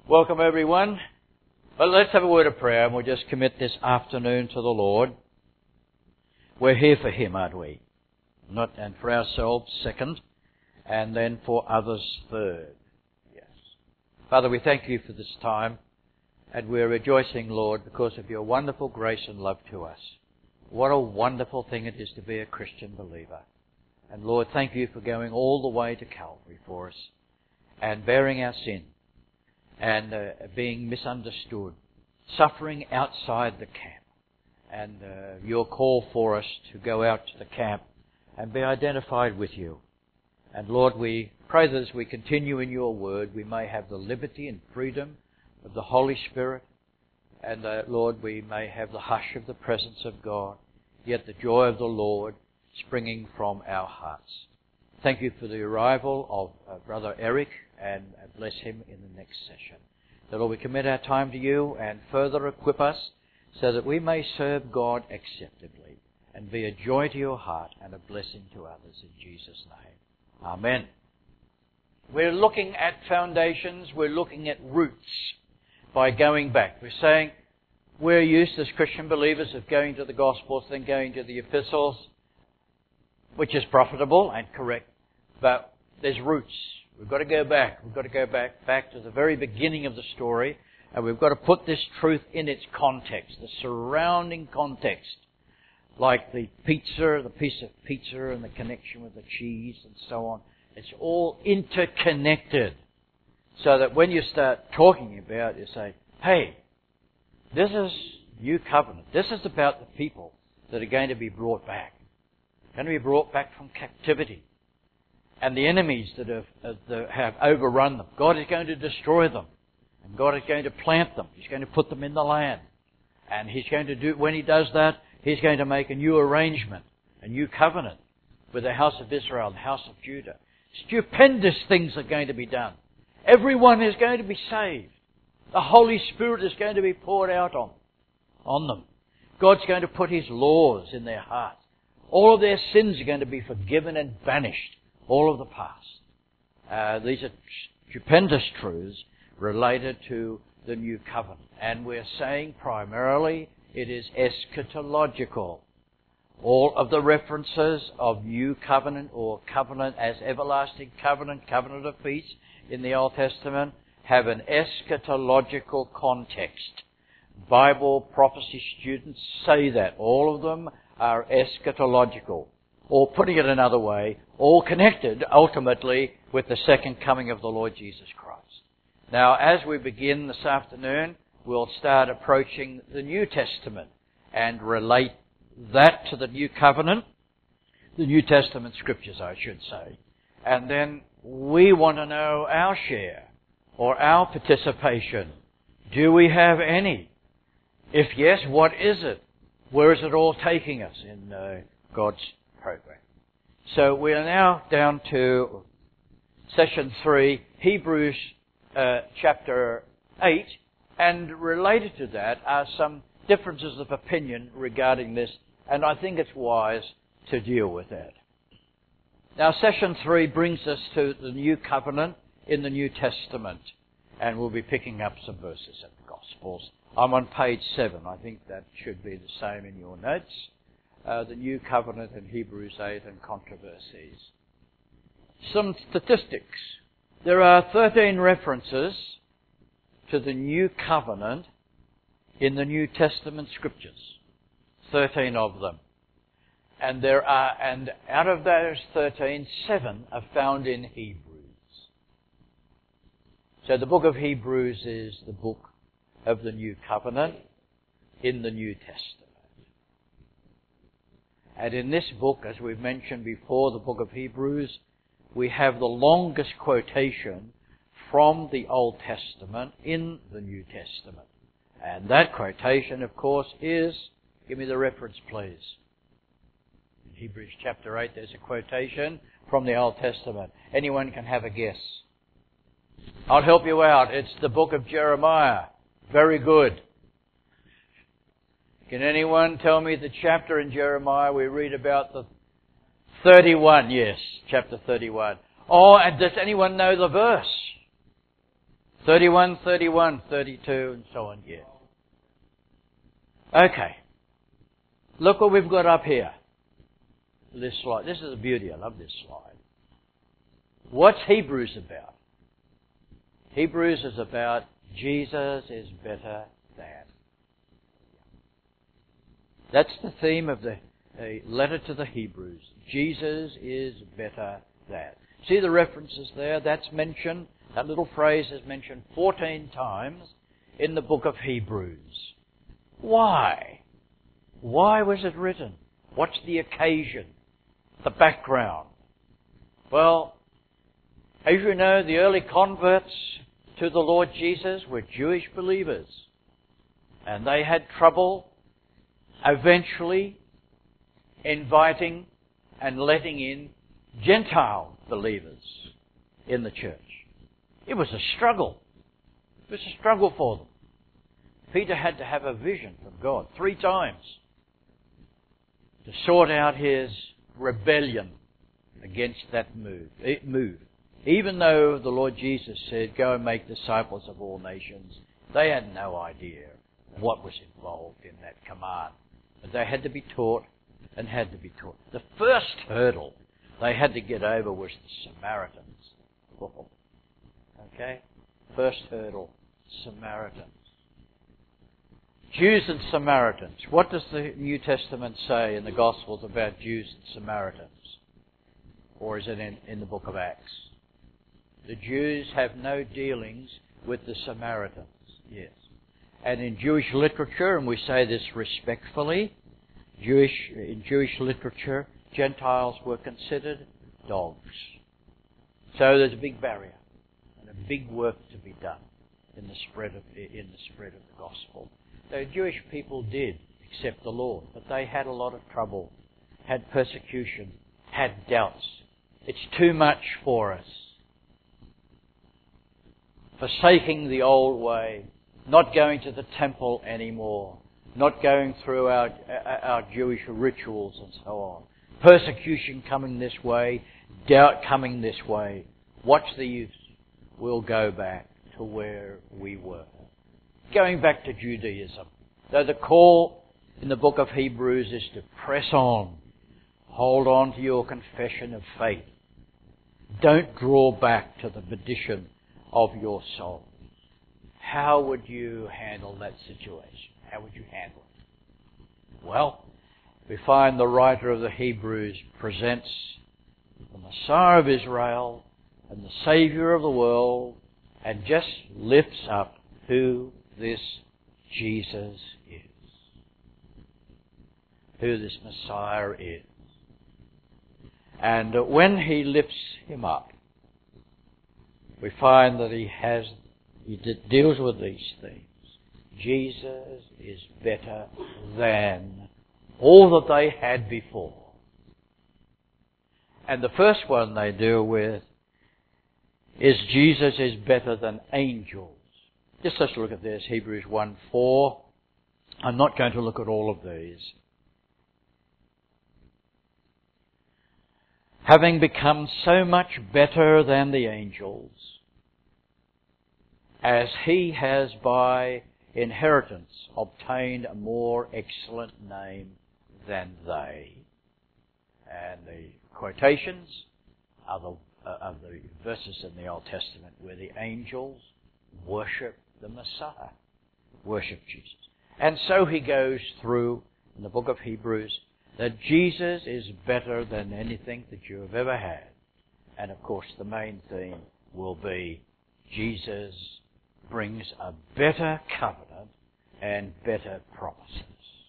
Welcome everyone. Well, let's have a word of prayer and we'll just commit this afternoon to the Lord. We're here for Him, aren't we? Not, and for ourselves second, and then for others third. Yes. Father, we thank You for this time, and we're rejoicing, Lord, because of Your wonderful grace and love to us. What a wonderful thing it is to be a Christian believer. And Lord, thank You for going all the way to Calvary for us and bearing our sin and being misunderstood, suffering outside the camp. And Your call for us to go out to the camp and be identified with You. And Lord, we pray that as we continue in Your word, we may have the liberty and freedom of the Holy Spirit. And Lord, we may have the hush of the presence of God, yet the joy of the Lord springing from our hearts. Thank You for the arrival of Brother Eric, and bless him in the next session. So Lord, we commit our time to You and further equip us so that we may serve God acceptably and be a joy to Your heart and a blessing to others in Jesus' name. Amen. We're looking at foundations, we're looking at roots by going back. We're saying we're used as Christian believers of going to the Gospels, then going to the epistles, which is profitable and correct, but there's roots. We've got to go back. We've got to go back to the very beginning of the story, and we've got to put this truth in its context, the surrounding context, like the piece of pizza and the connection with the cheese and so on. It's all interconnected, so that when you start talking about it, you say, hey, this is New Covenant. This is about the people that are going to be brought back. Going to be brought back from captivity. And the enemies that have overrun them. God is going to destroy them. And God is going to plant them. He's going to put them in the land. And He's going to do, when He does that, He's going to make a new arrangement, a new covenant with the house of Israel, the house of Judah. Stupendous things are going to be done. Everyone is going to be saved. The Holy Spirit is going to be poured out on them. God's going to put His laws in their hearts. All of their sins are going to be forgiven and banished. All of the past. These are stupendous truths related to the New Covenant. And we're saying primarily it is eschatological. All of the references of New Covenant or covenant as everlasting covenant, covenant of peace in the Old Testament have an eschatological context. Bible prophecy students say that. All of them are eschatological. Or putting it another way, all connected ultimately with the second coming of the Lord Jesus Christ. Now, as we begin this afternoon, we'll start approaching the New Testament and relate that to the New Covenant, the New Testament Scriptures, I should say. And then we want to know our share or our participation. Do we have any? If yes, what is it? Where is it all taking us in God's program? So we are now down to session 3, Hebrews chapter 8, and related to that are some differences of opinion regarding this, and I think it's wise to deal with that. Now session 3 brings us to the New Covenant in the New Testament, and we'll be picking up some verses in the Gospels. I'm on page 7. I think that should be the same in your notes. The New Covenant in Hebrews 8 and controversies. Some statistics. There are 13 references to the New Covenant in the New Testament Scriptures. 13 of them. And out of those 13, 7 are found in Hebrews. So the book of Hebrews is the book of the New Covenant in the New Testament. And in this book, as we've mentioned before, the book of Hebrews, we have the longest quotation from the Old Testament in the New Testament. And that quotation, of course, is, give me the reference, please. In Hebrews chapter 8, there's a quotation from the Old Testament. Anyone can have a guess. I'll help you out. It's the book of Jeremiah. Very good. Can anyone tell me the chapter in Jeremiah we read about? The 31, yes, chapter 31. Oh, and does anyone know the verse? 31, 31, 32, and so on, yeah. Okay. Look what we've got up here. This slide. This is a beauty. I love this slide. What's Hebrews about? Hebrews is about Jesus is better than. That's the theme of the letter to the Hebrews. Jesus is better than. See the references there? That's mentioned. That little phrase is mentioned 14 times in the book of Hebrews. Why? Why was it written? What's the occasion? The background? Well, as you know, the early converts to the Lord Jesus were Jewish believers. And they had trouble eventually inviting and letting in Gentile believers in the church. It was a struggle. It was a struggle for them. Peter had to have a vision from God 3 times to sort out his rebellion against that move. Even though the Lord Jesus said, go and make disciples of all nations, they had no idea what was involved in that command. But they had to be taught and had to be taught. The first hurdle they had to get over was the Samaritans. Okay? First hurdle, Samaritans. Jews and Samaritans. What does the New Testament say in the Gospels about Jews and Samaritans? Or is it in the book of Acts? The Jews have no dealings with the Samaritans. Yes. And in Jewish literature, and we say this respectfully, in Jewish literature, Gentiles were considered dogs. So there's a big barrier and a big work to be done in the spread of the gospel. The Jewish people did accept the Lord, but they had a lot of trouble, had persecution, had doubts. It's too much for us. Forsaking the old way, not going to the temple anymore, not going through our Jewish rituals and so on. Persecution coming this way, doubt coming this way. What's the use? We'll go back to where we were. Going back to Judaism. Though the call in the book of Hebrews is to press on. Hold on to your confession of faith. Don't draw back to the perdition of your soul. How would you handle that situation? How would you handle it? Well, we find the writer of the Hebrews presents the Messiah of Israel and the Saviour of the world and just lifts up who this Jesus is. Who this Messiah is. And when he lifts him up, we find that he deals with these things. Jesus is better than all that they had before. And the first one they deal with is Jesus is better than angels. Just let's look at this, Hebrews 1:4. I'm not going to look at all of these. Having become so much better than the angels, as he has by inheritance obtained a more excellent name than they. And the quotations are the verses in the Old Testament where the angels worship the Messiah, worship Jesus. And so he goes through in the book of Hebrews that Jesus is better than anything that you have ever had. And of course the main theme will be Jesus brings a better covenant and better promises.